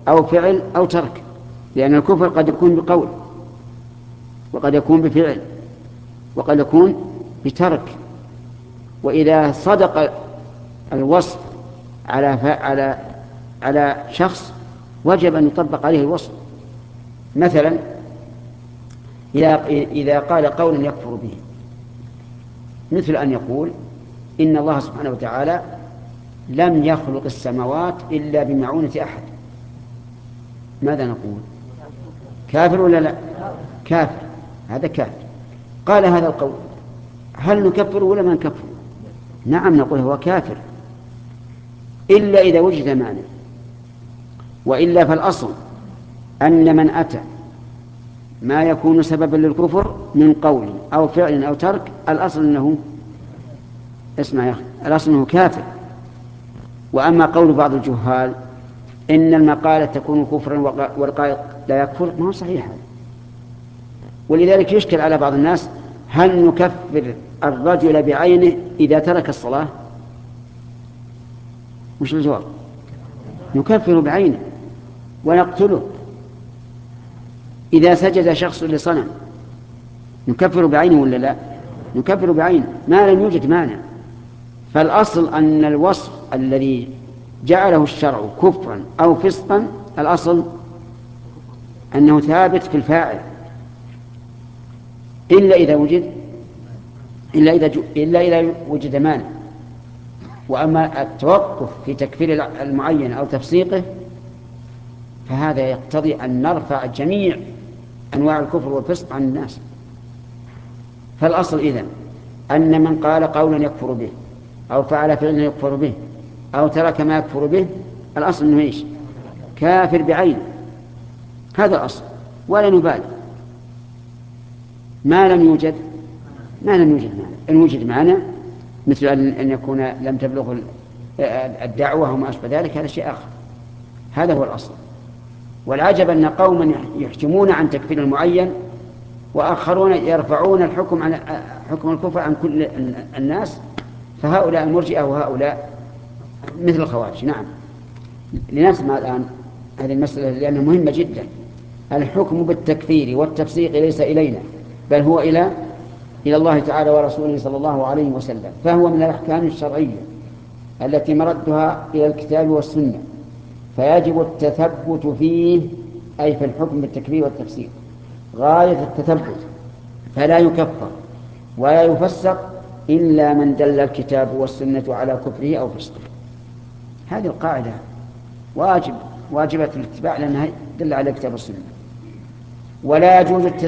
أو فعل أو ترك، لأن الكفر قد يكون بقول وقد يكون بفعل وقد يكون بترك. وإذا صدق الوصف على شخص وجب أن يطبق عليه الوصف. مثلا إذا قال قولا يكفر به، مثل أن يقول إن الله سبحانه وتعالى لم يخلق السماوات إلا بمعونة أحد، ماذا نقول؟ كافر ولا لا؟ كافر، هذا كافر. قال هذا القول، هل نكفر ولا ما نكفر؟ نعم، نقول هو كافر إلا إذا وجد مانع، وإلا فالأصل أن من أتى ما يكون سببا للكفر من قول أو فعل أو ترك، الأصل أنه اسمع يا أخي، الأصل أنه كافر. وأما قول بعض الجهال إن المقالة تكون كفرا والقائل لا يكفر، ما هو صحيح هذا. ولذلك يشكل على بعض الناس، هل نكفر الرجل بعينه إذا ترك الصلاة؟ مش الجواب؟ نكفر بعينه ونقتله. إذا سجد شخص لصنم نكفر بعينه ولا لا؟ نكفر بعينه ما لم يوجد مانع. فالأصل أن الوصف الذي جعله الشرع كفرا أو فسقا الأصل أنه ثابت في الفاعل، إلا إذا وجد مانع. وأما التوقف في تكفير المعين أو تفسيقه فهذا يقتضي أن نرفع جميع أنواع الكفر والفسق عن الناس. فالأصل إذن أن من قال قولا يكفر به أو فعل فعلا يكفر به أو ترك ما يكفر به، الأصل أنه إيش؟ كافر بعينه، هذا الأصل، ولا نبالي ما لم يوجد معنى. إن وجد معنى مثل أن يكون لم تبلغ الدعوة وما أشبه ذلك، هذا شيء آخر. هذا هو الأصل. والعجب أن قوما يحكمون عن تكفير المعين وآخرون يرفعون الحكم عن حكم الكفر عن كل الناس، فهؤلاء المرجئة وهؤلاء مثل الخوارج. نعم، لنسمع الآن هذه المسألة لأنها مهمة جدا. الحكم بالتكفير والتفسيق ليس إلينا، بل هو إلى الله تعالى ورسوله صلى الله عليه وسلم، فهو من الأحكام الشرعية التي مردها إلى الكتاب والسنة، فيجب التثبت فيه، أي في الحكم بالتكفير والتفسيق غاية التثبت، فلا يكفر ولا يفسق إلا من دل الكتاب والسنة على كفره أو فسقه. هذه القاعدة واجبة الاتباع لأنها دل على الكتاب والسنة. ولا يجوز